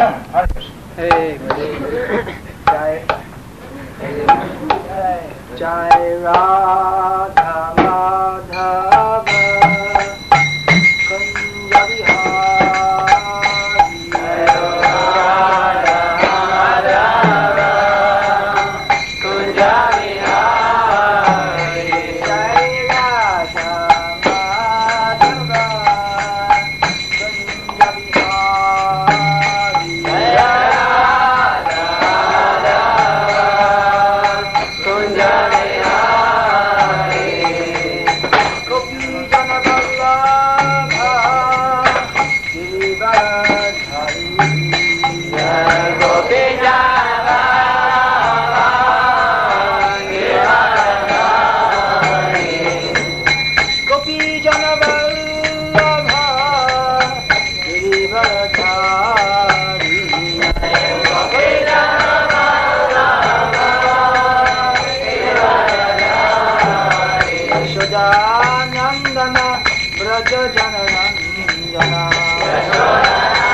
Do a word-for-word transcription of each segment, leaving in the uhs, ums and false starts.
Hey, Jai, Jai Radha Madhava Kunja Vihari, Jai Radha Madhava Kunja Vihari, Jai Radha Madhava Kunja Vihari, Jai Radha Madhava Kunja Vihari, Gopi Jana Vallabha Girivardhari, Jai Gopi Jana Vallabha Girivardhari, Gopi Jana Vallabha Girivardhari, Gopi Jana Vallabha Girivardhari, Yashodanandana Braja Jana Nandana,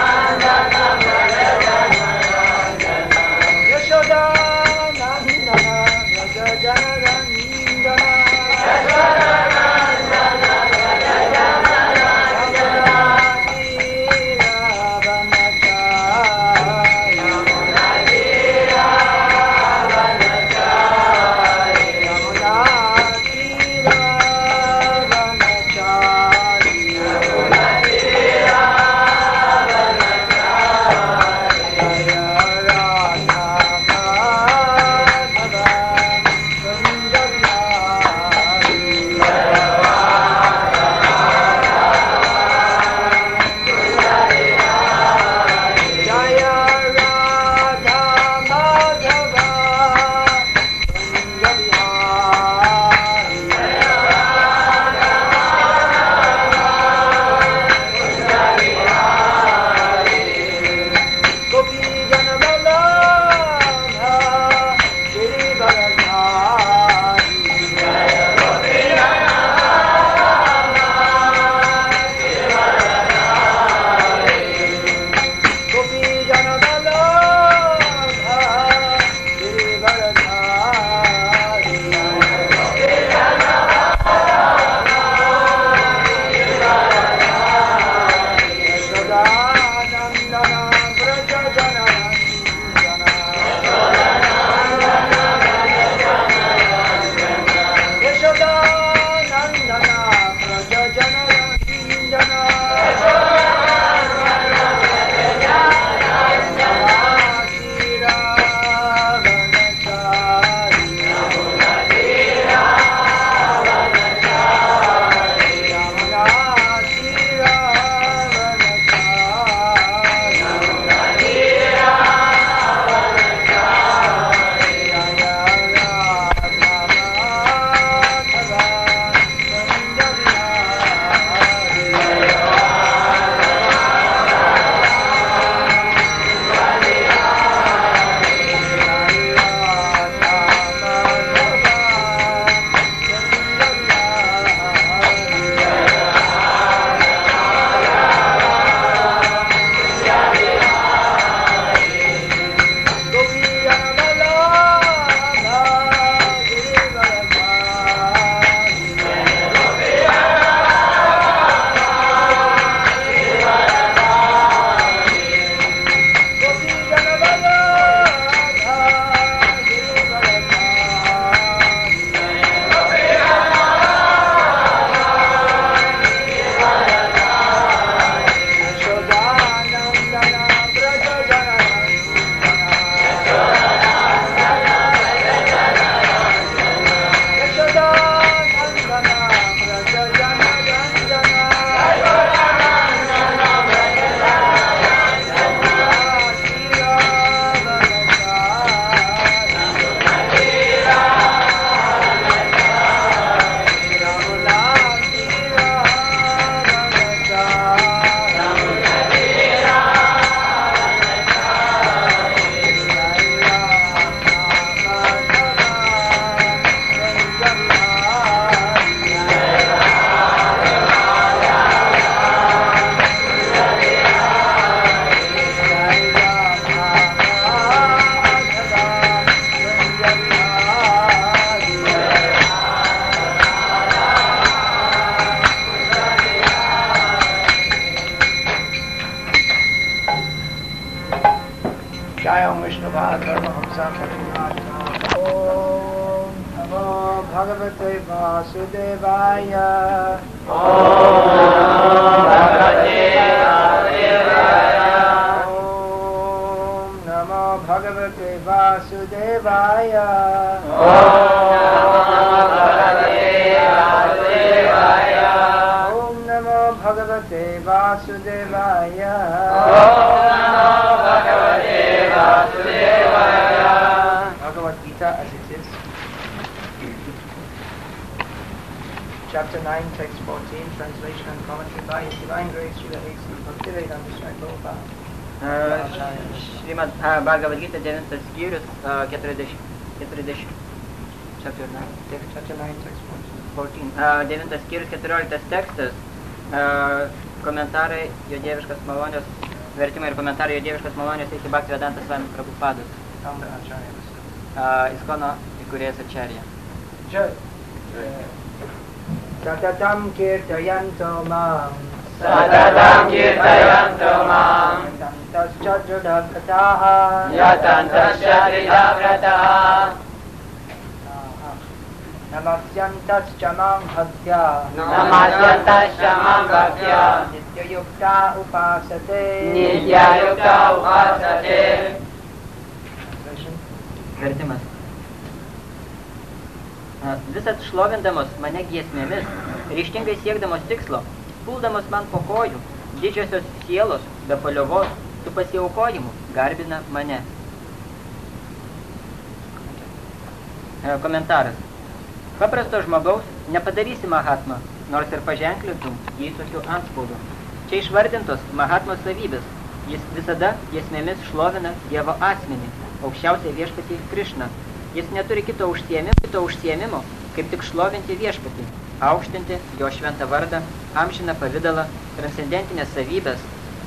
Jayam Vishnuvadra Mahamsa Patinaja. Om Namo Bhagavate Vasudevaya. Om Namo Bhagavate Vasudevaya. Om Namo Bhagavate Vasudevaya. Om Namo Bhagavate Vasudevaya. Om Namo Bhagavate Vasudevaya. Bhagavad Gita as it is. Chapter nine, text fourteen, translation and commentary by His Divine Grace Srila A C Bhaktivedanta Swami Prabhupada. Šrimad Bhagavad Gita devintas skyrius keturiasdešimt. Chapter nine. Chapter nine, text fourteen. Devintas skyrius keturioliktas tekstas. Komentarai jo dieviškas malonės, vertimai ir komentarai jo dieviškas malonės iki Bhaktivedanta Swami Prabhupados. Iskono įkūrėjas Acharya. Jai. Satatam kirtayanto mam. Satatam kirtayanto mam. Yatantascha dridhavrataha. Yatantascha dridhavrataha. Namasyantascha mam bhaktya. Namasyantascha mam bhaktya. Nityayukta upasate. Nityayukta upasate. Vertimas. Visat šlovindamos mane giesmėmis, ryžtingai siekdamos tikslo, puldamos man po kojų, didžiosios sielos, be paliovos, su pasiaukojimu, garbina mane. Komentaras. Paprasto žmogaus nepadarysi Mahatma, nors ir paženklintum jį tokiu antspaudu. Čia išvardintos Mahatmos savybės. Jis visada giesmėmis šlovina Dievo asmenį, aukščiausią viešpatį Krišną. Jis neturi kito užsiėmimo, kito užsiėmimo, kaip tik šlovinti viešpatį, aukštinti jo šventą vardą, amžiną pavidalą, transcendentinės savybės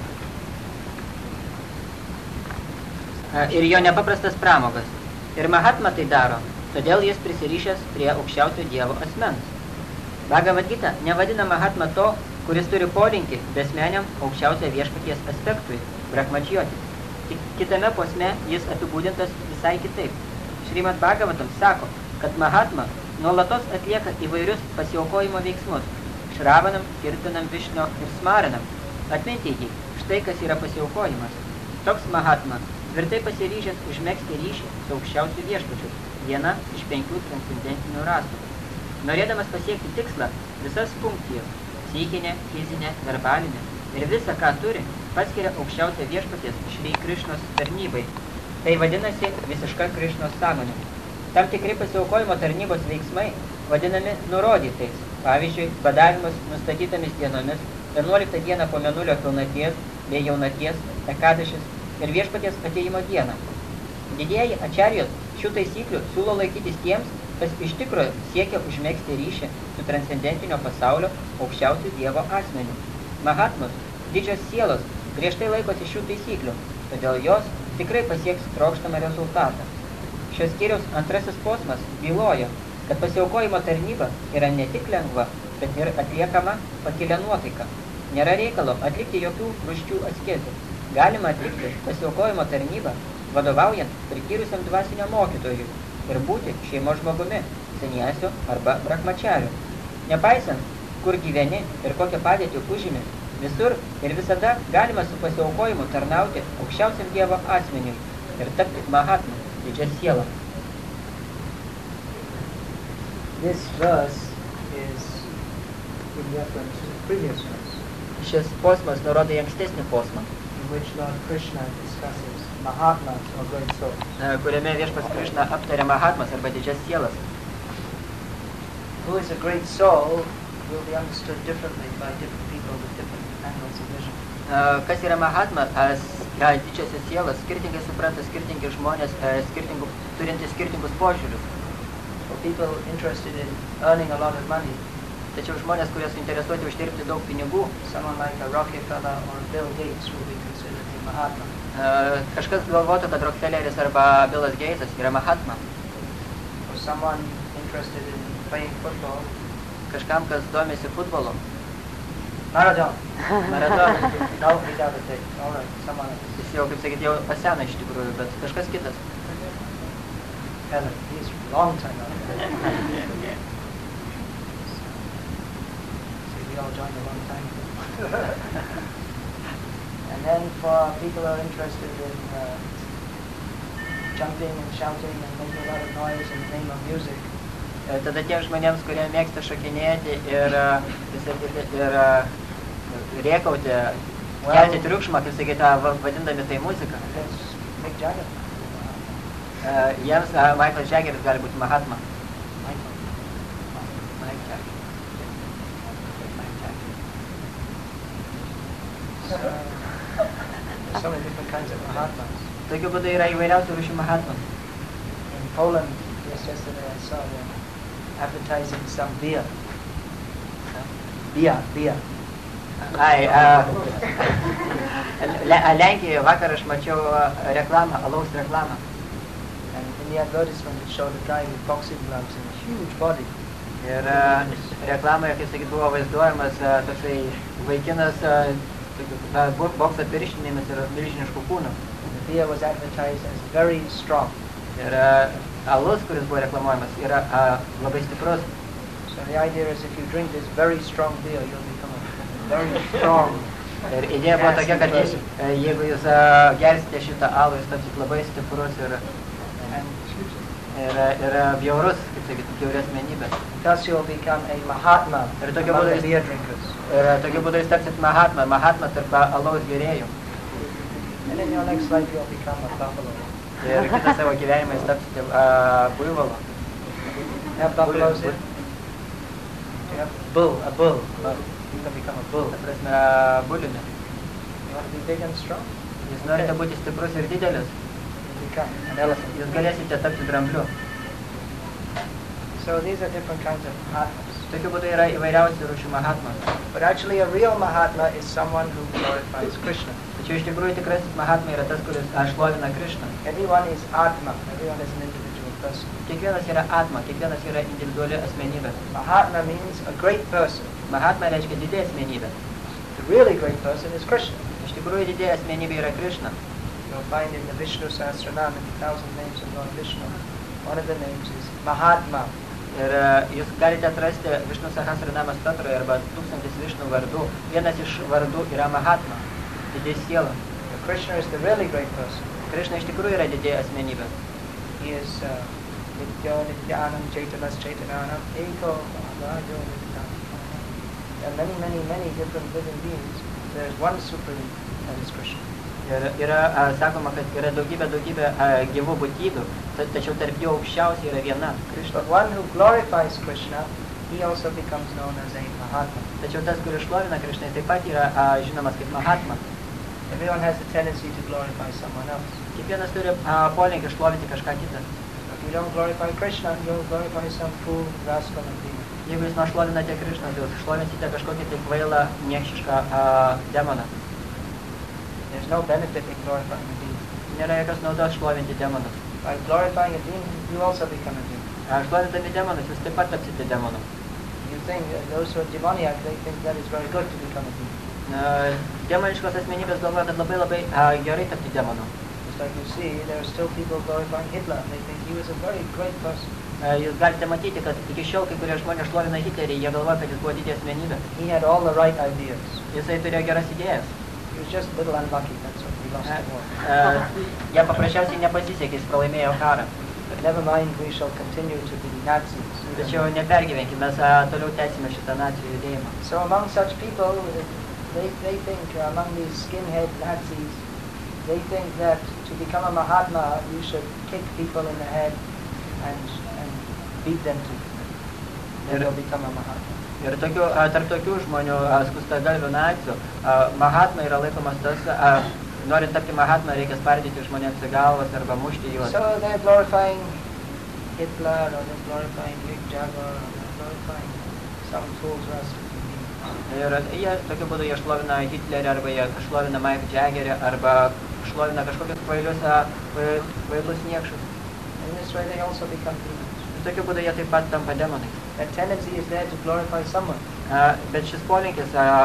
ir jo nepaprastas pramogas. Ir Mahatma tai daro, todėl jis prisirišęs prie aukščiausio Dievo asmens. Bhagavad Gita nevadina Mahatma to, kuris turi polinkį besmeniam aukščiausio viešpaties aspektui, brahmachyoti. Kitame posme jis apibūdintas visai kitaip. Šrimad Bhagavatam sako, kad Mahatma nuolatos atlieka įvairius pasiaukojimo veiksmus, šravanam, kirtanam, višnio ir smaranam. Atminti jį, štai kas yra pasiaukojimas. Toks Mahatma tvirtai pasiryžęs užmegzti ryšį su aukščiausiu viešpačiu, viena iš penkių transcendentinių rasų. Norėdamas pasiekti tikslą, visas funkcijas, psichinė, fizinė, verbalinė ir visa, ką turi, paskiria aukščiausią viešpaties Šri Krišnos tarnybai. Tai vadinasi visiška Krišnos sąmonė. Tam tikri pasiaukojimo tarnybos veiksmai vadinami nurodytais. Pavyzdžiui, badavimas nustatytomis dienomis, vienuoliktą dieną po mėnulio pilnaties bei jaunaties, ekadašis ir viešpaties atėjimo dieną. Didieji ačarijos šių taisyklių siūlo laikytis tiems, kas iš tikrųjų siekia užmegzti ryšį su transcendentinio pasaulio aukščiausiu Dievo asmeniu. Mahatmos, didžios sielos, griežtai laikosi šių taisyklių, todėl jos tikrai pasieks trokštamą rezultatą. Šios skyriaus antrasis posmas byloja, kad pasiaukojimo tarnyba yra ne tik lengva, bet ir atliekama pakilia nuotaika. Nėra reikalo atlikti jokių rūsčių askezių. Galima atlikti pasiaukojimo tarnybą, vadovaujant prityrusiam dvasinio mokytojui ir būti šeimos žmogumi, seniesiu arba brahmachariu. Nepaisant, kur gyveni ir kokią padėtį užimi, visur ir visada galima su pasiaukojimu tarnauti aukščiausiam Dievo asmeniui ir tapti Mahatma, didžia siela. This verse is in reference to the previous verse. Šis posmas nurodo į ankstesnį posmą, in which Lord Krishna discusses Mahatmas or great souls. kuriame viešpats Krišna aptarė Mahatmas arba didžias sielas. Who is a great soul will be understood differently by different people with different angles of vision. Kas yra Mahatma, didžiosios sielas, skirtingai supranta skirtingi žmonės, skirtingų, turinti skirtingus požiūrius. For people interested in earning a lot of money, Tačiau žmonės, kurie suinteresuoti uždirbti daug pinigų, someone like a Rockefeller or a Bill Gates will be considered a Mahatma. kažkas galvotų, kad Rockefelleris arba Billas Gatesas yra Mahatma. For someone interested in playing football, Kažkam, kas domisi futbolu, Maradona. Maradona. No, he's out of date. All right, someone else. Jis jau, kaip sakyti, jau paseno iš tikrųjų, bet kažkas kitas. Helen, he's long time out of date. See, we all joined a long time ago. And then for people who are interested in uh, jumping and shouting and making a lot of noise in the name of music, Tada tiems žmonėms, kurie mėgsta šokinėti ir, sakyti, ir rėkauti, kelti triukšmą, kaip sakyti, vadindami tai muziką. that's Mick Jagger. Jiems Michael Jaggeris gali būti Mahatma. Michael. Mike Jagger. Mike Jagger. So, there's so many different kinds of Mahatmas. Tokiu būdu yra įvairiausių rūšių Mahatma. In Poland, just yesterday I saw them advertising some beer. Beer, beer. Ai, Lenkijoje vakar aš mačiau reklamą, alaus reklamą. And in the advertisement it showed a guy with boxing gloves and a huge body. Ir reklamoje, kaip sakyt, buvo vaizduojamas toksai vaikinas bokso pirštinėmis ir milžiniškų kūnų. The beer was advertised as very strong. Ir alus, kuris buvo reklamuojamas, yra labai stiprus. So the idea is if you drink this very strong beer, you'll become a very strong. Ir idėja buvo tokia, kad jeigu jūs gersite šitą alų, jūs tapsit labai stiprus ir, ir, ir bjaurus, kaip sakyti, bjauri asmenybė. Thus you'll become a Mahatma Ir tokiu among būdu the jūs, beer drinkers. ir tokiu būdu jūs tapsit Mahatma, Mahatma tarp alaus gėrėjų. And in your next life you'll become a buffalo. Ir kitą savo gyvenimą jūs tapsite uh, buivalo. Have buffaloes here? You have bull, a bull. You can become a bull. Ta prasme, bulinė. You want to be big and strong? Jūs norite būti stiprus ir didelis, You become an elephant. jūs galėsite tapti drambliu. So these are different kinds of Mahatmas. Tokiu būdu yra įvairiausių rūšių Mahatma. But actually a real Mahatma is someone who glorifies Krishna. Tačiau iš tikrųjų tikrasis Mahatma yra tas, kuris šlovina Krishną. Everyone is Atma. Everyone is an individual person. Kiekvienas yra Atma, kiekvienas yra individuali asmenybė. Mahatma means a great person. Mahatma reiškia didė asmenybė. The really great person is Krishna. Iš tikrųjų didė asmenybė yra Krishna. You'll find in the Vishnu Sahasranam, in the thousand names of Lord Vishnu, one of the names is Mahatma. Ir jūs galite atrasti Višnu Sahasranama Stotroje arba tūkstantis Višnu vardų. Vienas iš vardų yra Mahatma, didė siela. Krishna is the really great person. Krishna iš tikrųjų yra didė asmenybė. He is uh, Nitya Nityanam Chaitanas Chaitananam Eko Maharajo Nityanam. There are many, many, many different living beings. There is one supreme, that is Krishna. Ir yra a, sakoma, kad yra daugybė, daugybė a, gyvų būtybių, tačiau tarp jų aukščiausia yra viena, Krishna. But one who glorifies Krishna, he also becomes known as a Mahatma. Tačiau tas, kuris šlovina Krishną, taip pat yra a, žinomas kaip Mahatma. Everyone has the tendency to glorify someone else. Kiekvienas turi a, polinkį šlovinti kažką kitą. If you don't glorify Krishna, you'll glorify some fool, rascal, and demon. Jeigu jūs nešlovinate Krishną, tai jūs šlovinsite kažkokį tai kvailą, niekšišką a, demoną. There's no benefit in glorifying a demon. Nėra jokios naudos šlovinti demonus. By glorifying a demon, you also become a demon. A, šlovindami demonus, jūs taip pat tapsite demonu. You think uh, those who are demoniac, they think that is very good to become a demon. A, demoniškos asmenybės galvoja, kad labai labai a, gerai tapti demonu. Just like you see, there are still people glorifying Hitler. They think he was a very great person. A, jūs galite matyti, kad iki šiol kai kurie žmonės šlovina Hitlerį, jie galvoja, kad jis buvo didė asmenybė. He had all the right ideas. Jisai turėjo geras idėjas. He was just a little unlucky, that's what he lost the war. Uh, jie paprasčiausiai nepasisekė, jis pralaimėjo karą. But never mind, we shall continue to be Nazis. Tačiau nepergyvenkime, mes uh, toliau tęsime šitą nacijų judėjimą. So among such people, they, they think, uh, among these skinhead Nazis, they think that to become a Mahatma, you should kick people in the head and, and beat them to then you'll become a Mahatma. Ir tokių, a, tarp tokių žmonių skustagalvių nacijų, a, Mahatma yra laikomas tas, a, norint tapti Mahatma, reikia spardyti žmonėms į galvas arba mušti juos. So they're glorifying Hitler, or they're glorifying Mick Jagger, or they're glorifying some fools rascals. Ir jie tokiu būdu jie šlovina Hitlerį, arba jie šlovina Mike Jaggerį, arba šlovina kažkokius kvailius, kvailus niekšus. In this way they also become demons. Ir tokiu būdu jie taip pat tampa demonais. That tendency is there to glorify someone. A, bet šis polinkis, a,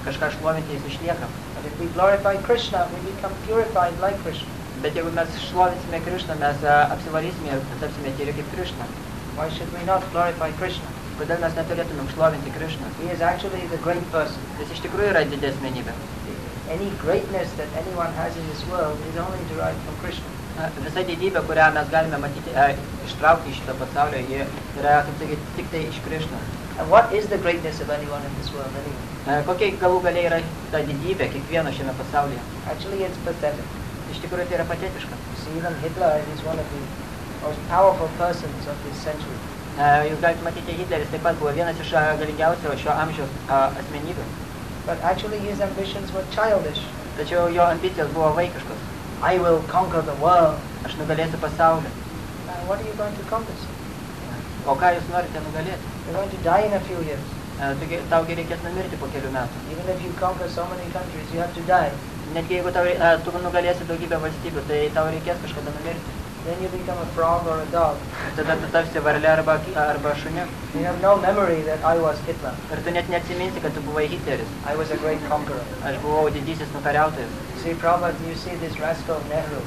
kažką šlovinti, jis išlieka. But if we glorify Krishna, we become purified like Krishna. Bet jeigu mes šlovinsime Krišną, mes uh, apsivalysime ir tapsime tyri kaip Krišna. Why should we not glorify Krishna? Kodėl mes neturėtumėm šlovinti Krišną? He is actually the great person. Jis iš tikrųjų yra didė asmenybė. Any greatness that anyone has in this world is only derived from Krishna. Visa didybė, kurią mes galime matyti, uh, ištraukti iš šito pasaulio, ji yra, kaip sakyti, tik tai iš Krišnos. And what is the greatness of anyone in this world anyway? Uh, kokia galų galiai yra ta didybė kiekvieno šiame pasaulyje? Actually, it's pathetic. Iš tikrųjų, tai yra patetiška. See, even Hitler is one of the most powerful persons of this century. Uh, jūs galite matyti, Hitleris taip pat buvo vienas iš uh, galingiausių šio amžiaus uh, asmenybių. But actually, his ambitions were childish. Tačiau jo ambicijos buvo vaikiškos. I will conquer the world. Aš nugalėsiu pasaulį. Uh, what are you going to accomplish? O ką jūs norite nugalėti? You're going to die in a few years. Uh, taugi reikės numirti po kelių metų. Even if you conquer so many countries, you have to die. Netgi jeigu tau, uh, tu nugalėsi daugybę valstybių, tai tau reikės kažkada numirti. Then you become a frog or a dog. Tada tu tapsi varlė arba, arba šuniu. You have no memory that I was Hitler. Ir tu net neatsiminsi, kad tu buvai Hitleris. I was a great conqueror. Aš buvau didysis nukariautojas. See, Prabhupada, you see this rascal Nehru,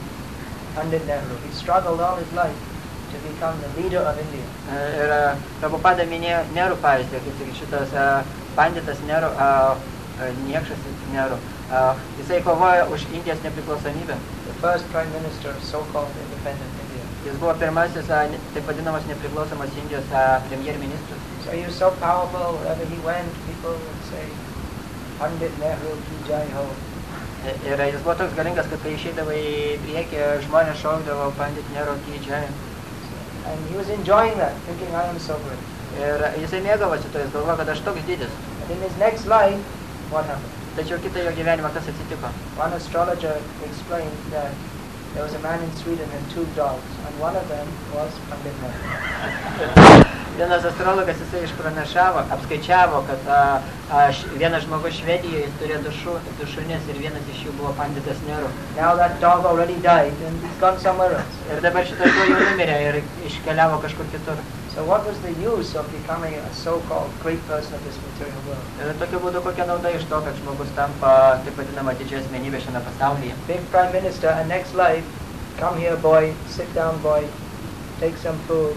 Pandit Nehru. He struggled all his life to become the leader of India. Ir uh, Prabhupada minėjo Nehru pavyzdį, kaip sakyt, šitas uh, panditas Nehru, uh, uh, niekšas Nehru. Uh, jisai kovojo už Indijos nepriklausomybę. The first prime minister of so-called independent India. Jis buvo pirmasis, uh, taip vadinamas nepriklausomas Indijos uh, premjerministras. So he was so powerful, wherever he went, people would say, Pandit Nehru ki jai ho. Ir jis buvo toks galingas, kad kai išeidavo į priekį, žmonės šaukdavo Pandit Nehru ki jai. And he was enjoying that, thinking I am so great. Ir jisai mėgavosi to, jis galvojo, kad aš toks didis. And in his next life, what happened? Tačiau kitą jo gyvenimą kas atsitiko? One astrologer explained that there was a man in Sweden and two dogs, and one of them was Pandit Nehru. Vienas astrologas jisai išpranašavo, apskaičiavo, kad a, a, š, vienas žmogus Švedijoje turėjo du, šu, du šunis ir vienas iš jų buvo Panditas Nehru. Now that dog already died and he's gone somewhere else. Ir dabar šitas šuo jau numirė ir iškeliavo kažkur kitur. So what was the use of becoming a so-called great person of this material world? Ir tokiu būdu kokia nauda iš to, kad žmogus tampa taip vadinama didžia asmenybė šiame pasaulyje. Big prime minister, and next life, come here boy, sit down boy, take some food.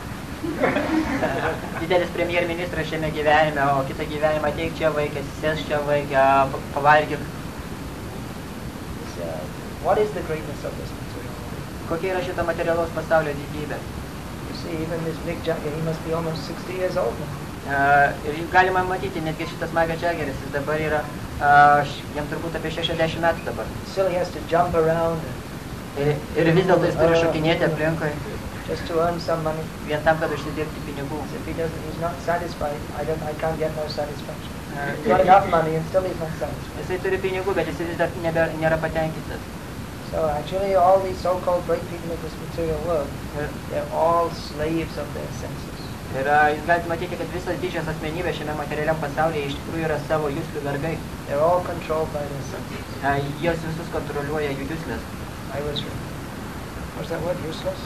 Didelis premjerministras šiame gyvenime, o kitą gyvenimą ateik čia vaikė, sėsk čia vaikė, pavalgyk. Uh, what is the greatness of this material world? Kokia yra šito materialaus pasaulio didybė? You see, even this Mick Jagger, he must be almost sixty years old now. Uh, ir galima matyti, netgi šitas Mick Jaggeris, jis dabar yra, uh, jam turbūt apie šešiasdešimt metų dabar. Still he has to jump around. Ir, ir vis dėlto jis turi šokinėti aplinkui. Just to earn some money. Vien tam, kad užsidirbti pinigų. If he doesn't, he's not satisfied. I don't, I can't get no satisfaction. Uh, he's got enough money and still he's not satisfied. Jisai turi pinigų, bet jis vis dar nebe, nėra patenkintas. So actually, all these so-called great people of this material world, they're all slaves of their senses. Ir uh, jūs galite matyti, kad visas didžias asmenybės šiame materialiam pasaulyje iš tikrųjų yra savo juslių vergai. They're all controlled by their senses. Uh, jos visus kontroliuoja jų juslės. I was, what's that word, useless?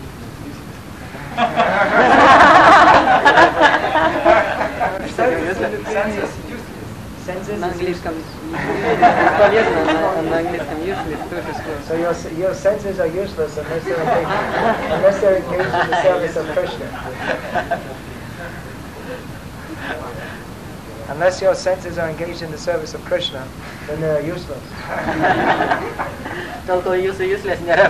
Senses. Senses. На английском полезно, на, на английском useless тоже слово. So your your senses are useless unless they're engaged, unless they're engaged in the service of Krishna. Unless your senses are engaged in the service of Krishna, then they're useless. Tol, kol jūsų juslės nėra.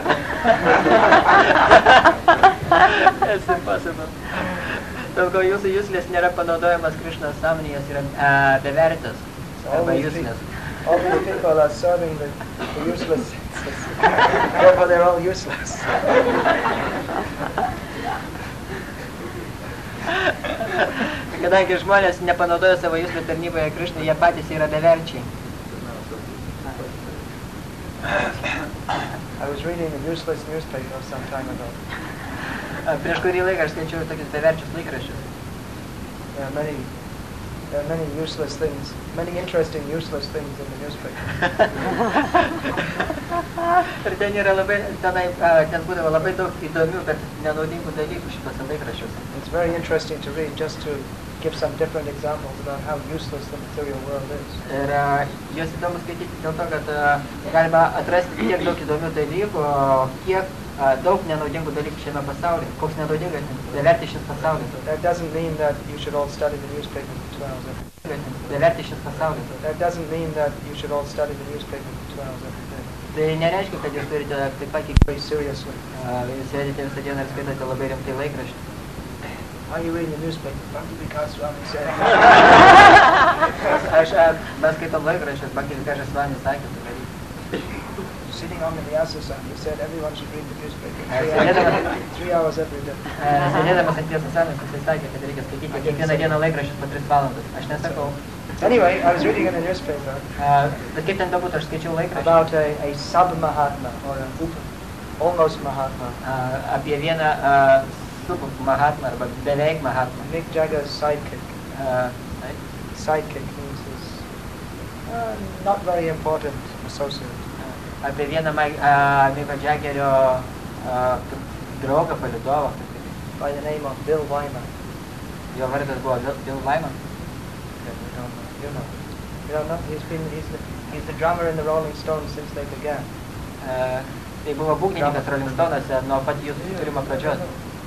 That's impossible. Tol, kol jūsų juslės nėra panaudojamas Krishnos sąmonėje, jos yra uh, bevertės arba juslės. All these people are serving the, the useless senses. Therefore they're all useless. Kadangi žmonės nepanaudoja savo juslų tarnyboje Krishnai, jie patys yra beverčiai. I was reading a useless newspaper some time ago. Prieš kurį laiką aš skaičiau tokius beverčius laikraščius. There are many, there are many useless things, many interesting useless things in the newspaper. Ir ten yra labai, tenai, ten būdavo labai daug įdomių, bet nenaudingų dalykų šitose laikraščiuose. It's very interesting to read, just to give some different examples about how useless the material world is. Ir juos įdomu skaityti dėl to, kad galima atrasti tiek daug įdomių dalykų, kiek daug nenaudingų dalykų šiame pasaulyje. Koks nenaudingas, bevertis šis pasaulis. That doesn't mean that you should all study the newspaper for two hours every day. Bevertis šis pasaulis. That doesn't mean that you should all study the newspaper for two hours every day. Tai nereiškia, kad jūs turite taip pat very seriously. Jūs sėdite visą dieną ir skaitote labai rimtai laikraštį. Are you reading the newspaper? Bhakti Vikas Swami said. Aš, mes skaitom laikraščius, Bhakti Vikas Swami sakė, tai daryti. Sitting on the Vyasa-san, he said everyone should read the newspaper three, hours, three hours every day. Sėdėdamas ant Vyasa-sanas, jisai sakė, kad reikia skaityti kiekvieną dieną laikraščius po tris valandas. Aš nesakau. Anyway, I was reading in a newspaper Bet kaip ten bebūtų, aš skaičiau laikraštį. About a, a sub-Mahatma, or a almost Mahatma. Apie vieną sub-Mahatma, arba beveik Mahatma. Mick Jagger's sidekick. Uh, sidekick means his uh, not very important associate. Apie vieną Micko Jaggerio draugą, palydovą. By the name of Bill Wyman. Jo vardas buvo Bill Wyman. You know, you don't know. He's been he's the, he's the drummer in the Rolling Stones since they began. Uh, tai buvo būgnininkas Rolling Stones'e nuo pat jų kūrimo pradžios.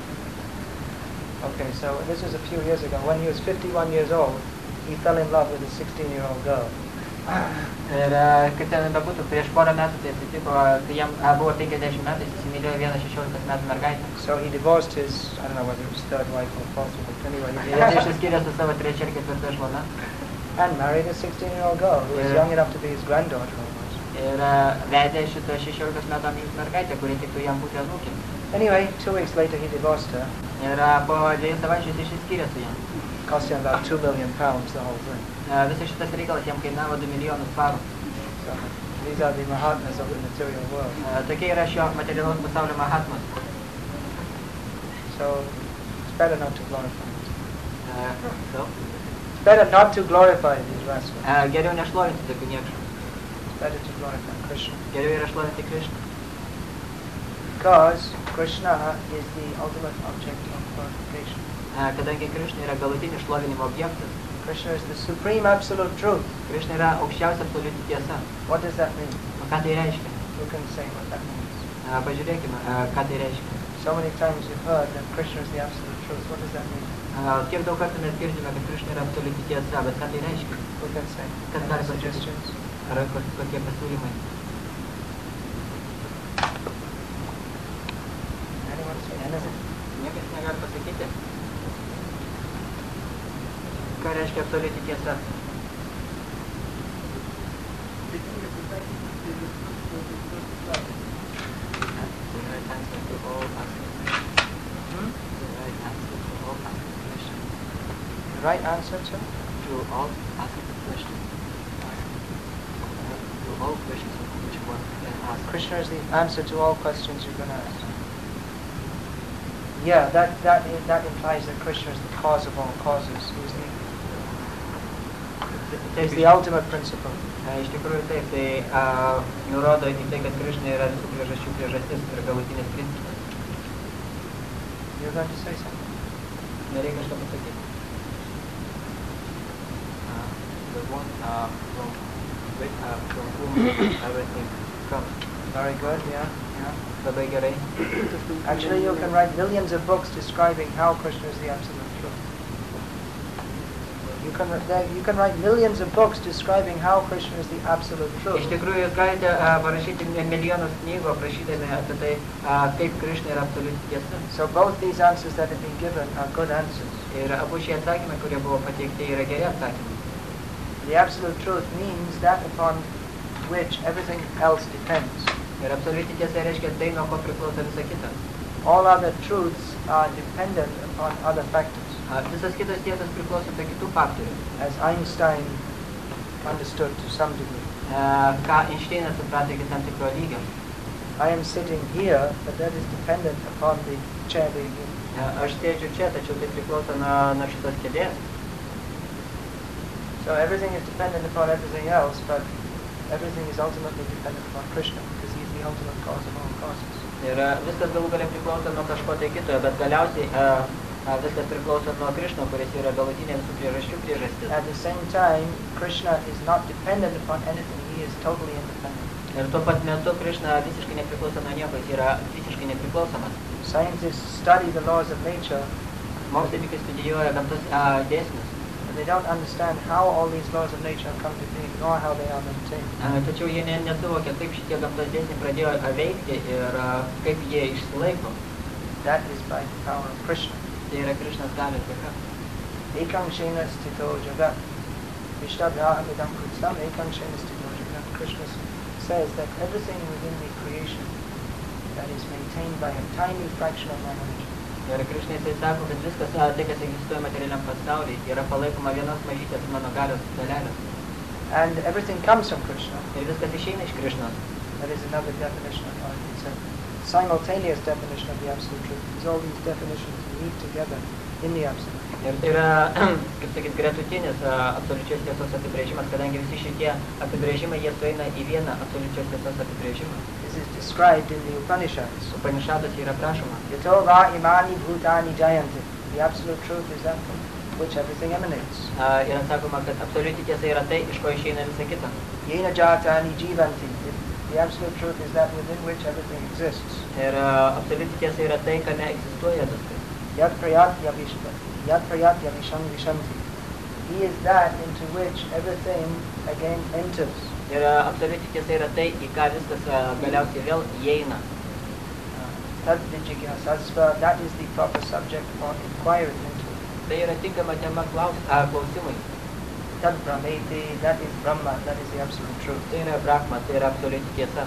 Okay, so this was a few years ago. When he was fifty-one years old, he fell in love with a sixteen-year-old girl. Ir kaip ten bebūtų, prieš porą metų tai atsitiko, kai jam buvo penkiasdešimt metų, jis įsimylėjo vieną šešiolikos metų mergaitę. So he divorced his, I don't know whether it was third wife or fourth wife, anyway. Jis išsiskyrė su savo trečia ir ketvirta žmona. And married a sixteen-year-old girl who was young enough to be his granddaughter almost. Ir vedė šitą šešiolikos metų amžiaus mergaitę, kuri tiktų jam būti anūkė. Anyway, two weeks later he divorced her. Ir po dviejų savaičių jis išsiskyrė su jam. Cost him about two million pounds, the whole thing. Visas šitas reikalas jam kainavo du milijonus svarų. So these are the Mahatmas of the material world. Tokie yra šio materialaus pasaulio Mahatmas. So it's better not to glorify it. So? It's better not to glorify these rascals. Geriau nešlovinti tokių niekšų. It's better to glorify Krishna. Geriau yra šlovinti Krishną. Because Krishna is the ultimate object of glorification. Kadangi Krishna yra galutinis šlovinimo objektas. Krishna is the supreme absolute truth. Krishna yra aukščiausia absoliuti tiesa. What does that mean? Ką tai reiškia? Who can say what that means? Pažiūrėkime, ką tai reiškia. So many times you've heard that Krishna is the absolute truth. What does that mean? Kiek daug kartų mes girdime, kad Krishna yra absoliuti tiesa, bet ką tai reiškia? Who can say? Kas gali pasakyti? Ar kokie pasiūlymai? Anyone say anything? Niekas negali pasakyti. Ką reiškia absoliuti tiesa? The right answer to? To all asked questions. To all questions which one can ask. Krishna is the answer to all questions you can ask. Yeah, that, that, that implies that Krishna is the cause of all causes. He's the It's the ultimate principle. Iš tikrųjų taip, tai nurodo į tai, kad Krishna yra visų priežasčių priežastis ir galutinis principas. You're going to say something? Nereikia kažką pasakyti. The one from whom everything comes. Very good, yeah. yeah. Labai gerai. Actually, you can write millions of books describing how Krishna is the absolute truth. You can, you can write millions of books describing how Krishna is the absolute truth. Iš tikrųjų, jūs galite parašyti milijonus knygų aprašydami apie tai, kaip Krishna yra absoliuti tiesa. So both these answers that have been given are good answers. Ir abu šie atsakymai, kurie buvo pateikti, yra geri atsakymai. The absolute truth means that upon which everything else depends. Ir absoliuti tiesa reiškia tai, nuo ko priklauso visa kita. All other truths are dependent upon other factors. Visas kitas tiesas priklauso prie kitų faktorių. As Einstein understood to some degree. Ką Einšteinas suprato iki tam tikro lygio. I am sitting here, but that is dependent upon the chair being here. Aš sėdžiu čia, tačiau tai priklauso nuo, nuo šitos kėdės. So everything is dependent upon everything else, but everything is ultimately dependent upon Krishna, because he is the the ultimate cause of all causes. Ir viskas galų galia priklauso nuo kažko tai kitojo, bet galiausiai uh, uh, viskas priklauso nuo Krishna, kuris yra galutinė visų priežasčių priežastis. At the same time, Krishna is not dependent upon anything. He is totally independent. Ir tuo pat metu Krishna visiškai nepriklauso nuo nieko, jis yra visiškai nepriklausomas. Scientists study the laws of nature. Mokslininkai studijuoja gamtos uh, dėsnius. They don't understand how all these laws of nature come to be, nor how they are maintained. Uh, tačiau jie ne, nesuvokia, kaip šitie gamtos dėsniai pradėjo veikti ir uh, kaip jie išsilaiko. That is by the power of Krishna. Tai yra Krishnas galios dėka. Ekam shena stito jagat. Vishtabhyaham kritsam ekam shena stito jagat. Krishna says that everything within the creation that is maintained by a tiny fraction of my energy. Ir Krishna jisai sako, kad viskas, tai, kas egzistuoja materialiam pasaulyje, yra palaikoma vienos mažytės mano galios dalelės. And everything comes from Krishna. Ir viskas išeina iš Krishnos. That is another definition of life. It's a simultaneous definition of the absolute truth. Because all these definitions meet together in the absolute. Ir tai yra, kaip sakyt, gretutinis absoliučios tiesos apibrėžimas, kadangi visi šitie apibrėžimai, jie sueina į vieną absoliučios tiesos apibrėžimą. This is described in the Upanishads. Upanishaduose yra prašoma. Yato va imani bhutani jayanti. The absolute truth is that from which everything emanates. Uh, yra sakoma, kad absoliuti tiesa yra tai, iš ko išeina visa kita. Yena jatani jivanti. The absolute truth is that within which everything exists. Ir uh, absoliuti tiesa yra tai, kame egzistuoja viskas. Yat prayat yavishva. Yat prayat yavishan vishanti. He is that into which everything again enters. Ir absoliuti tiesa yra tai, į ką viskas uh, galiausiai vėl įeina. Tad vijigyasasva, that is the proper subject for inquiry into. Tai yra tinkama tema klaus, uh, klausimui. Tad brahmeti, that is Brahma, that is the absolute truth. Tai yra Brahma, tai yra absoliuti tiesa.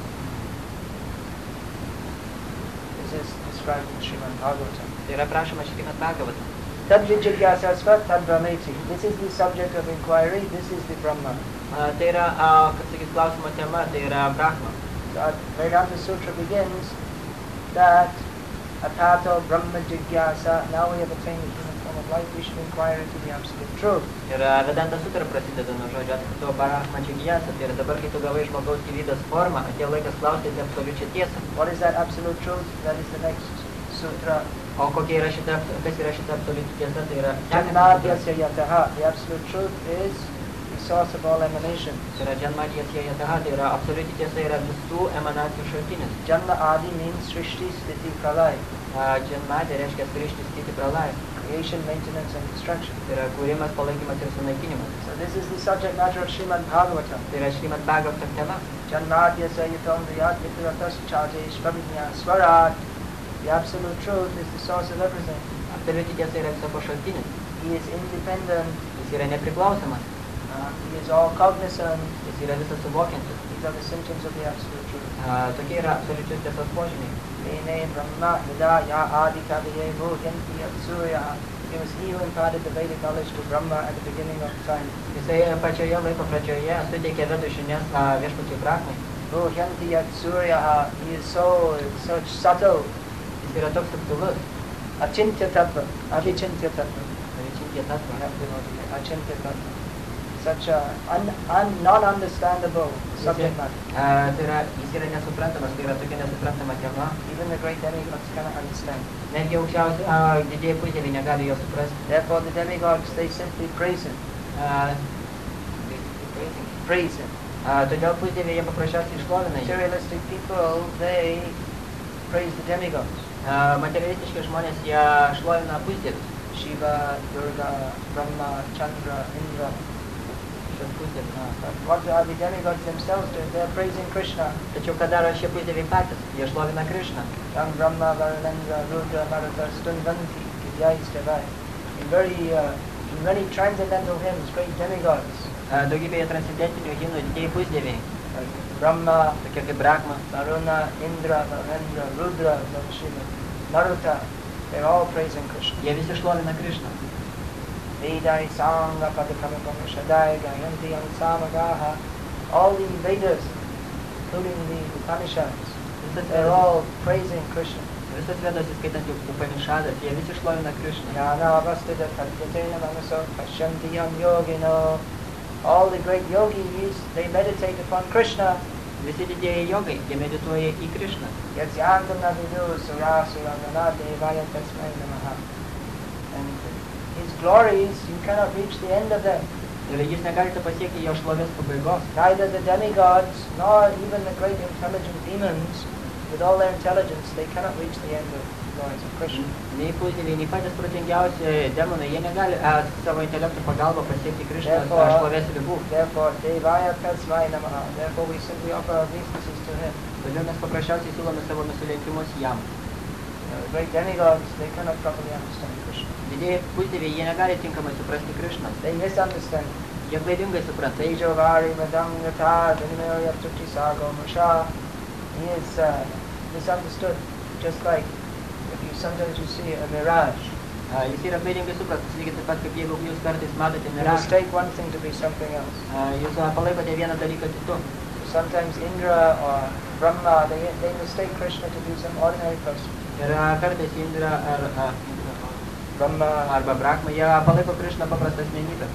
This is described in Srimad Bhagavatam. Tai yra prašoma Srimad Bhagavatam. Tad vijigyasasva, tad brahmeti. This is the subject of inquiry, this is the Brahma. Uh, tai yra, uh, kaip sakyt, klausimo tema, tai yra Brahma. So Vedanta Sutra begins that atato brahma jigyasa, now we have attained the human form of life, we should inquire into the absolute truth. Ir Vedanta Sutra prasideda nuo žodžio atato Brahma jigyasa, tai yra dabar, kai tu gavai žmogaus gyvybės formą, atėjo laikas klausti apie absoliučią tiesą. What is that absolute truth? That is the next sutra. O kokia yra šita, kas yra šita absoliuti tiesa, tai yra Janmadhyasya yataha. The absolute truth is the source of all emanations. Tai yra Janmadhyasya yataha, tai yra absoliuti tiesa, yra visų emanacijų šaltinis. Janma adi means srishti, sthiti, pralaya. Uh, Janmadhya reiškia srishti, sthiti, pralaya. Creation, maintenance and destruction. Tai yra kūrimas, palaikymas ir sunaikinimas. So this is the subject matter of Srimad Bhagavatam. Tai yra Srimad Bhagavatam tema. Janmadhyasya yatondriyat vitiratas chajesh pravijna swarat. The absolute truth is the source of everything. Absoliuti tiesa yra viso ko šaltinis. He is independent. Jis yra nepriklausomas. Uh, he is all cognizant. Jis yra visas suvokiantis. These are the symptoms of the absolute truth. Uh, tokie yra absoliučios tiesos požymiai. Mene Brahma Nida Ya Adi Kaviye Bhujanti Atsurya. It was he who imparted the Vedic knowledge to Brahma at the beginning of time. Jisai pačioje laiko pradžioje suteikė vedų žinias uh, viešpačiui Brahmai. Bhujanti Atsurya. He is so, such subtle. Jis yra toks subtilus. Achintya Tattva. Avichintya Tattva. Avichintya Tattva. Achintya Tattva. Such a un, un, non-understandable subject matter. Uh, tai yra, jis yra nesuprantamas, tai yra tokia nesuprantama tema. Even the great demigods cannot understand. Netgi aukščiausi uh, didieji pusdieviai negali jo suprasti. Therefore the demigods, they simply praise him. Uh, praise him. Uh, todėl pusdieviai jie paprasčiausiai išlovina jį. Materialistic people, they praise the demigods. Uh, materialistiški žmonės jie šlovina pusdievius. Shiva, Durga, Brahma, Chandra, Indra. But what are the demigods themselves doing? They are praising Krishna. Tačiau ką daro šie pusdieviai patys? Jie šlovina Krishną. Yang Brahma, Varunendra, Rudra, Maruta, Stunvanti, Kivyai, Stevai. In very, uh, in many transcendental hymns, great demigods. Uh, daugybėje transcendentinių himnų didieji pusdieviai. Like Brahma, tokie kaip Brahma, Varuna, Indra, Varunendra, Rudra, Shiva, Maruta. They're all praising Krishna. Jie visi šlovina Krishną. Vedai Sangha Padakamakamya Shadai Gayanti Ansamagaha. All the Vedas, including the Upanishads, they're all praising Krishna. Visas Vedas, įskaitant Upanishadas, jie visi šlovina Krishną. Jnana avastida tadyatena manaso pashanti yam yogino. All the great yogis, they meditate upon Krishna Visi didieji jogai, jie medituoja į Krišną. Yatyantam navidu surasuram nanadevaya tasmai namaha. And his glories, you cannot reach the end of them. Ir jūs negalite pasiekti jo šlovės pabaigos. Neither the demigods, nor even the great intelligent demons, with all their intelligence, they cannot reach the end of the glories of Krishna. Nei pusėliai, nei patys protingiausi demonai, jie negali a, savo intelektų pagalba pasiekti Krišnos šlovės ribų. Therefore, Devaya Tasmai Namaha. Therefore, we simply offer obeisances to him. Todėl mes paprasčiausiai siūlome savo nusilenkimus jam. Uh, the great demigods, they cannot properly understand Krishna. Didieji pusėliai, jie negali tinkamai suprasti Krišnos. They misunderstand. Jie klaidingai supranta. Tejovari Madangata Vinimaya Tukisago Musha. He is uh, misunderstood, just like if you sometimes you see a mirage. Uh, jis yra klaidingai suprastas, lygiai taip pat, kaip jeigu jūs kartais matote You miražą. mistake one thing to be something else. Uh, jūs uh, palaikote vieną dalyką kitu. Sometimes Indra or Brahma, they, they mistake Krishna to be some ordinary person. Ir uh, kartais Indra ar uh, Brahma arba Brahma, jie palaiko Krišną paprastą asmenybę.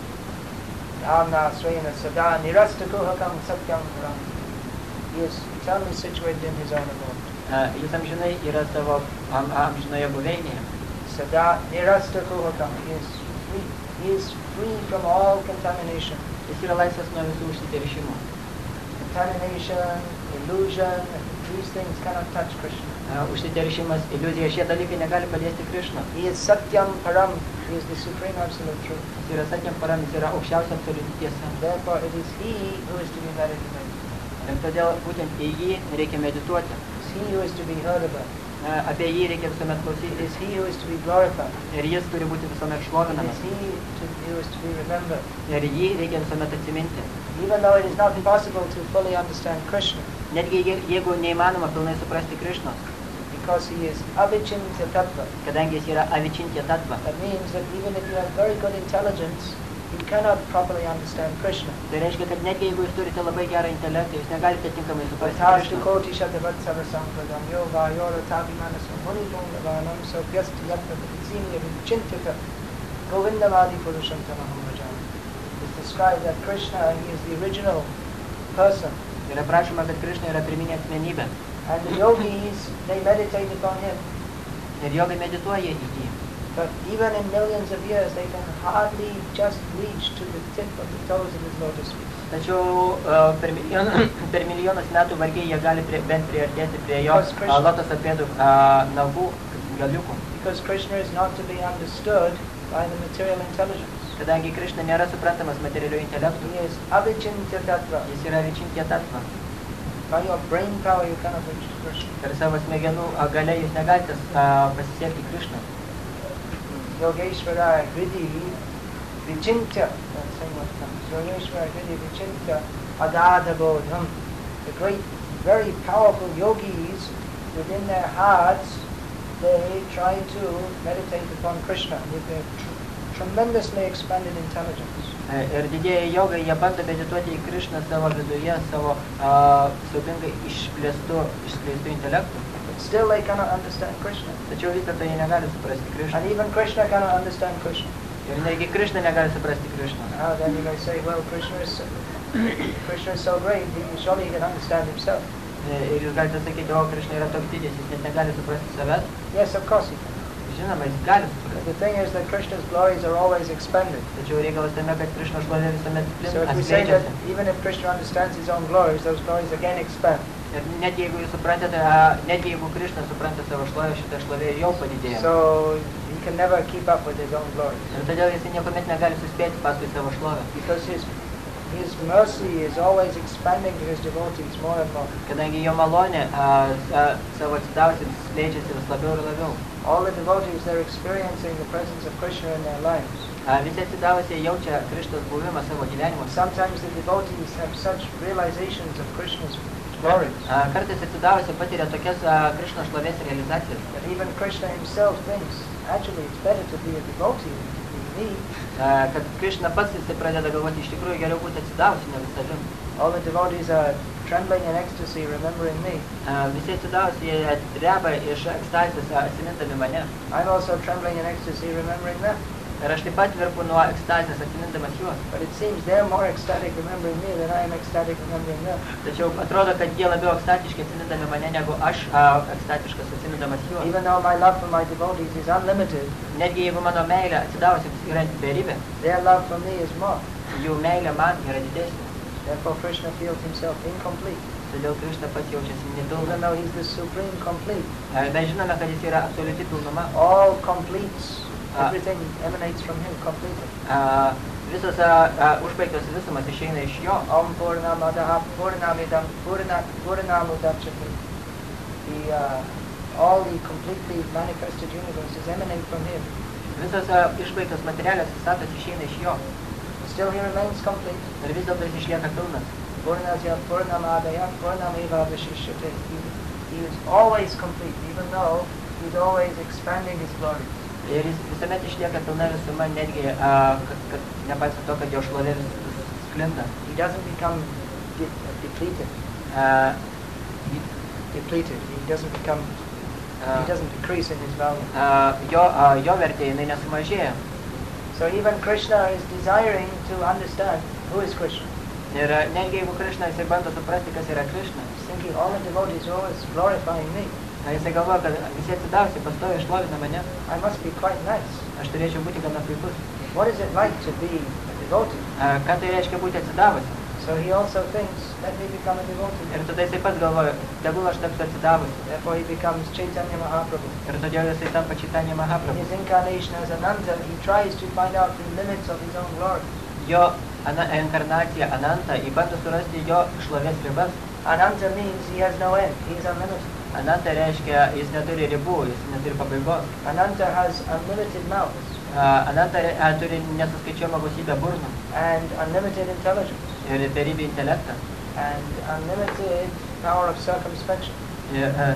Amna Srena Sada Nirastakuhakam Satyam Ram. He is eternally situated in his own abode. Uh, jis amžinai yra savo am, amžinoje buveinėje. Sada Nirastakuhakam. He is free. He is free from all contamination. Jis yra laisvas nuo visų užsiteršimų. Contamination, illusion, these things cannot touch Krishna. Uh, užsiteršimas, iliuzija, šie dalykai negali paliesti Krišną. He is Satyam Param. He is the supreme absolute truth. Jis yra Satyam Param, jis yra aukščiausia absoliuti tiesa. Therefore, it is he who is to be meditated. Ir todėl būtent į jį reikia medituoti. It is he who is to be heard about. Uh, apie jį reikia visuomet It klausytis. is he who is to be glorified. Ir jis turi būti visuomet It šlovinamas. is he to, who is to be remembered. Ir jį reikia visuomet atsiminti. Even though it is not possible to fully understand Krishna, Netgi je- jeigu neįmanoma pilnai suprasti Krišnos, because he is Avichintya Tattva. kadangi jis yra avičintya tattva. That means that even if you have very good intelligence, you cannot properly understand Krishna. Tai reiškia, kad netgi jeigu jūs turite labai gerą intelektą, jūs negalite tinkamai suprasti Tastu Krišnos. koti shatavatsavar sampradam yoga yora tabimanasam munidungavanam sobhyasti yatra vidzini avichintya govindavadi purusham tamaham bhajami. It's described that Krishna, he is the original person. Yra prašoma, kad Krišna yra pirminė asmenybė. And the yogis, they meditate upon him. Ir jogai medituoja į jį. But even in millions of years, they can hardly just reach to the tip of the toes of his lotus feet. Tačiau uh, per, milijon, per milijonus metų vargiai jie gali prie, bent priartėti prie jo Because Krishna- uh, lotoso pėdų uh, nagų galiukų. Because Krishna is not to be understood by the material intelligence. Kadangi Krišna nėra suprantamas materialiu intelektu, He is avichintya tattva. jis yra vičintya tattva. By your brain power, you cannot reach Krishna. Per savo smegenų uh, galia jūs negalite uh, pasisiekti Krišną. Yogeshvara Hridi Vichintya. That's saying what comes. Yogeshvara Hridi Vichintya Adada Bodham. The great, very powerful yogis within their hearts, they try to meditate upon Krishna with their tr- tremendously expanded intelligence. Uh, ir didieji jogai, jie bando medituoti į Krišną savo viduje, savo uh, siaubingai išplėstų, išskleistų intelektų. But still they cannot understand Krishna. Tačiau vis dėlto jie negali suprasti Krišną. And even Krishna cannot understand Krishna. Ir netgi Krišna negali suprasti Krišną. Now then you may say, well, Krishna is so, Krishna is so great, he, surely he can understand himself. Ir jūs galite sakyti, o Krišna yra toks didis, jis net negali suprasti savęs. Yes, of course he can. Žinoma, jis gali But suprasti. the thing is that Krishna's glories are always expanded. Tačiau reikalas tame, kad Krišna šlovė visuomet So if we say that atskleidžiasi. even if Krishna understands his own glories, those glories again expand. Ir net jeigu jūs suprantate, a, net jeigu Krišna supranta savo šlovę, šitą šlovę jau padidėjo. So he can never keep up with his own glories. Ir todėl jis niekuomet negali suspėti paskui savo šlovę. Because his, his mercy is always expanding to his devotees more and more. Kadangi jo malonė a, a, savo atsidavusiams skleidžiasi vis labiau ir labiau. All the devotees, they're experiencing the presence of Krishna in their lives. A, visi atsidavusiai jaučia Krištos buvimą savo gyvenimuose. Sometimes the devotees have such realizations of Krishna's glories A, Kartais atsidavusiai patiria tokias a, Krišnos šlovės realizacijas. that even Krishna himself thinks, actually it's better to be a devotee than to be me. A, Kad Krišna pats jisai pradeda galvoti, iš tikrųjų geriau būti atsidavusi negu savim. All the devotees are trembling in ecstasy, remembering me. A, Visi atsidavusi jie dreba iš ekstazės a, atsimindami mane. I'm also trembling in ecstasy, remembering them. Ir aš taip pat virpu nuo ekstazės atsimindamas juos. But it seems they're more ecstatic remembering me than I am ecstatic remembering them. Tačiau atrodo, kad jie labiau ekstatiški atsimindami mane, negu aš a, ekstatiškas atsimindamas juos. Even though my love for my devotees is unlimited, Netgi jeigu mano meilė atsidavusiems yra beribė, their love for me is more. jų meilė man yra didesnė. Therefore Krishna feels himself incomplete. Todėl Krishna pats jaučiasi Even nepilnas. though he's the supreme complete. Mes žinome, kad jis yra absoliuti pilnuma. All completes, Ah. everything emanates from him completely. A, Visas a, a, užbaigtas visumas išeina iš jo. Om Purnamadaha Purnamidam Purna Purnamudachyate. The uh, all the completely manifested universes emanate from him. Visas a, išbaigtas materialias visatos išeina iš jo. Still he remains complete. Ir vis dėlto jis išlieka pilnas. Purnasya Purnamadaya Purnameva Vishishyate. He, he is always complete, even though he's always expanding his glory. Ir jis visuomet išlieka pilna visuma, netgi, a, kad, kad nepaisant to, kad jo šlovė vis, vis sklinda. He doesn't become de depleted. A, Depleted. He doesn't become. a, He doesn't decrease in his value. a, jo, a, jo vertė jinai nesumažėja. So even Krishna is desiring to understand who is Krishna. Ir a, netgi jeigu Krishna jisai bando suprasti, kas yra Krishna, He's thinking all the devotees are always glorifying me. a, jisai galvoja, kad visi atsidavusi pastoviai šlovina mane, I must be quite nice. aš turėčiau būti gana puikus. What is it like to be a devotee? A, ką tai reiškia būti atsidavusi? So he also thinks, let me become a devotee. Ir tada jisai pats galvoja, tegul aš tapsiu atsidavusi. Therefore he becomes Chaitanya Mahaprabhu. Ir todėl jisai tampa Chaitanya In Mahaprabhu. his incarnation as Ananta, he tries to find out the limits of his own glory. Jo ana, inkarnacija Ananta įbando surasti jo šlovės ribas. Ananta means he has no end. He is unlimited. Ananta reiškia, jis neturi ribų, jis neturi pabaigos. Ananta has unlimited mouth A, Ananta re- a, turi nesuskaičiuojamą gausybę burnų and unlimited intelligence ir beribį intelektą. and unlimited power of circumspection. Ir, a,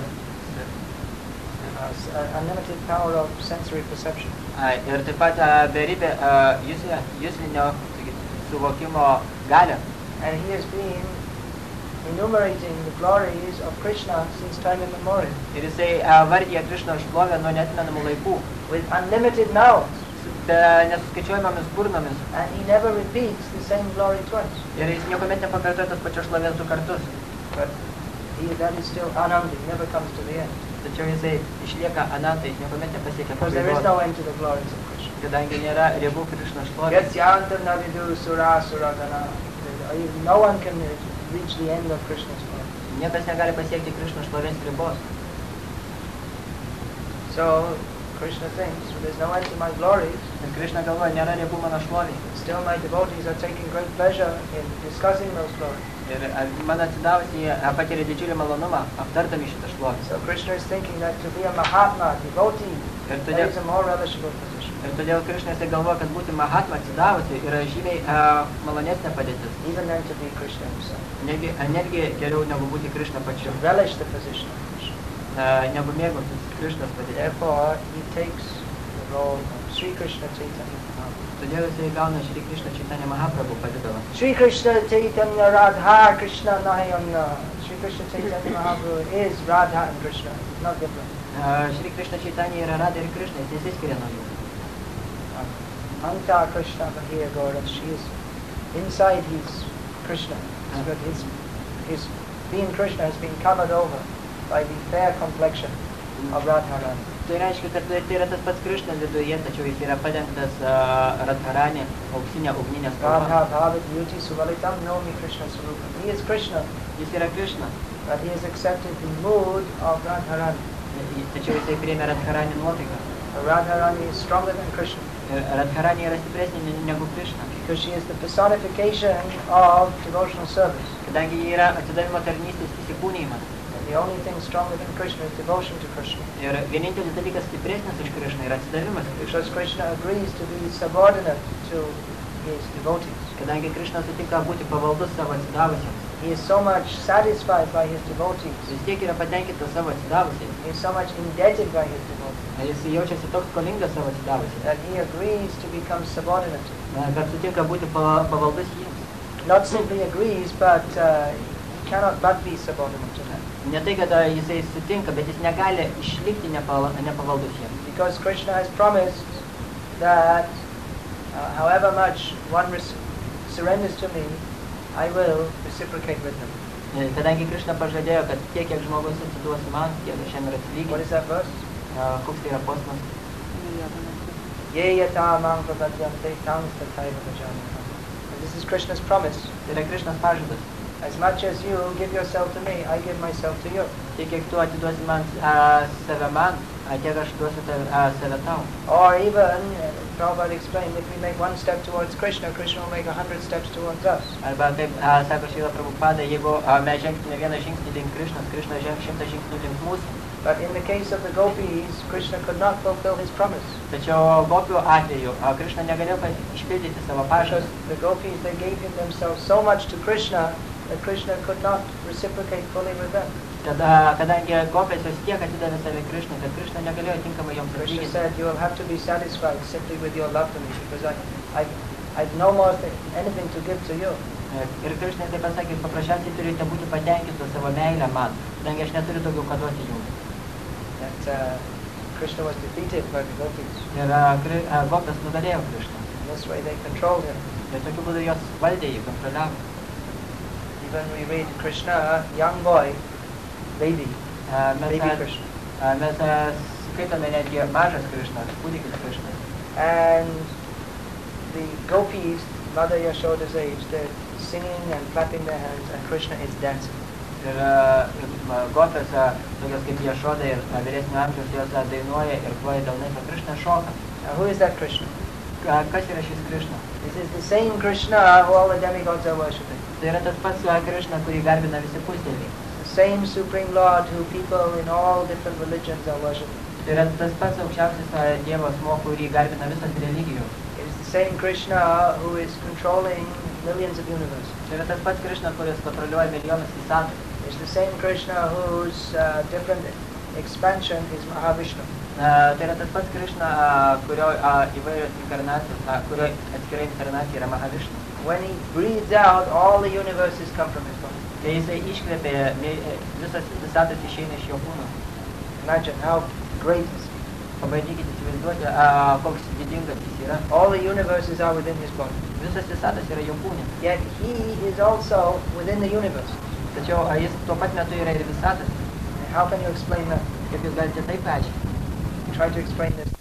Uh, s- uh, unlimited power of sensory perception. a, ir taip pat a, beribė a, juslinio, juslinio sakyt, suvokimo galią. And he has been enumerating the glories of Krishna since time immemorial Ir jisai a, vardyja Krišną šlovę nuo neatmenamų laikų, with unlimited mouths, su be nesuskaičiuojamomis burnomis. and he never repeats the same glory twice. Ir jis niekuomet nepakartoja tos pačios šlovės du kartus. But he, that is still ananda, he never comes to the end. Tačiau jisai išlieka Ananta, jis niekuomet nepasiekia Because there is pabaigos, no end to the glories of Krishna. kadangi nėra ribų Krišnos šlovės. Yatyantam navidu sura suradana. No one can reach the end of Krishna's glory. Niekas negali pasiekti Krišnos šlovės ribos. So Krishna thinks, well, there's no end to my glories. Ir Krišna galvoja, nėra ribų mano šloviai. Still my devotees are taking great pleasure in discussing those glories. Ir a, mano atsidavusi jie a, patiria didžiulį malonumą aptardami šitą šlovę. So Krishna is thinking that to be a Mahatma, devotee, Ir that todėl, is a more relishable position. ir todėl Krišna jisai galvoja, kad būti Mahatma atsidavusi yra žymiai a, malonesnė padėtis. Even than to be Krishna himself. Netgi, a, netgi geriau negu būti Krišna pačiu, To relish the position of Krishna. a, negu mėgautis Krišnos padėtis. Therefore, he takes the role of Sri Krishna Chaitanya Mahaprabhu. Todėl jisai gauna Šri Krišna Chaitanya Mahaprabhu padidalą. Sri Krishna Chaitanya Radha Krishna Nahayamna. Sri Krishna Chaitanya Mahaprabhu is Radha and Krishna. It's not different. A, Šri Krišna Chaitanya yra Radha ir Krišna, jis nesiskiria nuo jų. Anta Krishna Bahir Gaura. She is inside he's Krishna. Ah. But his, his being Krishna has been covered over by the fair complexion of Radharani. Tai reiškia, kad tai yra tas pats Krišna viduje, tačiau jis yra padengtas uh, Radharani, auksinė ugninė spalva. Radha Bhavat Yuti Suvalitam Nomi Krishna Surupam. He is Krishna, Jis yra Krišna, but he has accepted the mood of Radharani. tačiau jisai priėmė Radharani nuotaiką. Radharani is stronger than Krishna Ir Radharani yra stipresnė ne- negu Krišna, because she is the personification of devotional service. kadangi ji yra atsidavimo tarnystės įsikūnijimas. And the only thing stronger than Krishna is devotion to Krishna. Ir vienintelis dalykas stipresnis už Krišną yra atsidavimas Krišnai, Because Krishna agrees to be subordinate to his devotees. kadangi Krišna sutinka būti pavaldus savo atsidavusiems. He is so much satisfied by his devotees. Vis tiek yra patenkintas savo atsidavusiais. He is so much indebted by his devotees Jis jaučiasi toks skolingas savo atsidavusiais, that he agrees to become subordinate to them. na, kad sutinka būti pa- pavaldus jiems. Not simply agrees, but uh, he cannot but be subordinate to them. Ne tai, kad a, jisai sutinka, bet jis negali išlikti nepala- nepavaldus jiems. Because Krishna has promised that Uh, however much one res- surrenders to me, I will reciprocate with them. Ir kadangi Krishna pažadėjo, kad tiek, kiek žmogus atsiduos man, tiek aš jam ir What atlyginsiu. is that verse? Uh, koks tai yra posmas? Ye yata mang prabhadyante tang tathaiva bhajamaham. And this is Krishna's promise. Tai yra Krishnas pažadas. As much as you give yourself to me, I give myself to you. Tiek, kiek tu atiduosi man uh, save man, uh, tiek aš duosiu tave, uh, save tau. Or even, uh, Prabhupada explained, if we make one step towards Krishna, Krishna will make a hundred steps towards us. Arba kaip uh, sako Šrila Prabhupada, jeigu uh, mes žengtume vieną žingsnį link Krishnos, Krishna žengs šimtą žingsnių link mūsų. But in the case of the gopis, Krishna could not fulfill his promise. Tačiau gopių atveju uh, Krishna negalėjo pa- išpildyti savo Because pažadą. the gopis, they gave him themselves so much to Krishna that Krishna could not reciprocate fully with them. Tada, kadangi gopės jos tiek atidavė save Krishnai, kad Krishna negalėjo tinkamai joms Krishna atlyginti. said, you will have to be satisfied simply with your love for me, because I, I, I've no more th- anything to give to you. Ir Krishna taip pasakė, paprasčiausiai turite būti patenkinti savo meilę man, kadangi aš neturiu daugiau ką duoti jums. That uh, Krishna was defeated by the gopis. Ir uh, Kri- uh, gopės nugalėjo Krishną. In this way they controlled him. Ir tokiu būdu jos valdė jį, kontroliavo. Even we read Krishna, young boy, baby, Uh, mes, baby uh, Krishna. uh, mes uh, skaitome netgi mažas Krishnas, kūdikis Krishnas. And the gopis, Mother Yashoda's age, they're singing and clapping their hands, and Krishna is dancing. Ir uh, uh, gopės, uh, tokios kaip Jašoda ir uh, vyresnio amžiaus, jos uh, dainuoja ir ploja delnais, o Krishna šoka. Now who is that Krishna? Uh, kas yra šis Krishna? This is the same Krishna who all the demigods are worshipping. Tai yra tas pats uh, Krishna, kurį garbina visi pusdieviai. The same Supreme Lord who people in all different religions are worshipping. Tai yra tas pats aukščiausias uh, Dievo asmuo, kurį garbina visas religijos. It is the same Krishna who is controlling millions of universes. Tai yra tas pats Krishna, kuris kontroliuoja milijonus visatų. It is the same Krishna whose uh, different expansion is Mahavishnu. Uh, tai yra tas pats Krishna, uh, kurio uh, įvairios inkarnacijos, uh, kurio atskirai inkarnacija yra Mahavishnu. When he breathes out, all the universes come from his body. Kai jisai iškvėpė, mi- visas visatas išeina iš jo kūno. Imagine how great is he. Pabandykite įsivaizduoti, uh, koks didingas jis yra. All the universes are within his body. Visas visatas yra jo kūne. Yet he is also within the universe. Tačiau uh, jis tuo pat metu yra ir visatas. How can you explain that? Kaip jūs galite taip paaiškinti? Try to explain this